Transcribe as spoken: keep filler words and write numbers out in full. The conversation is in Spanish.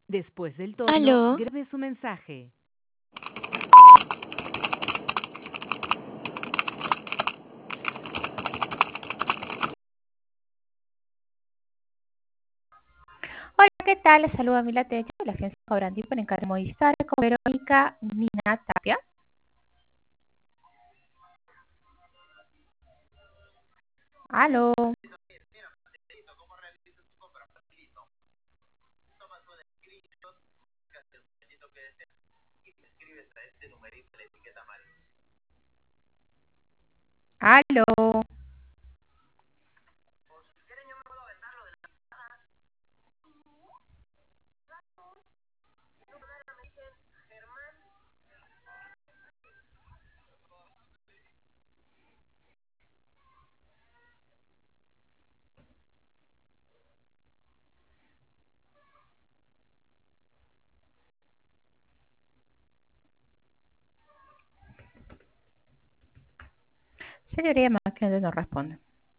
Después del tono, Aló. grabe su mensaje. Hola, ¿qué tal? Les saluda Mila Techo de la Agencia Cobrandí por encargo de Movistar con Verónica Mina Tapia. Aló. Aló. Señoría, máquina no responde.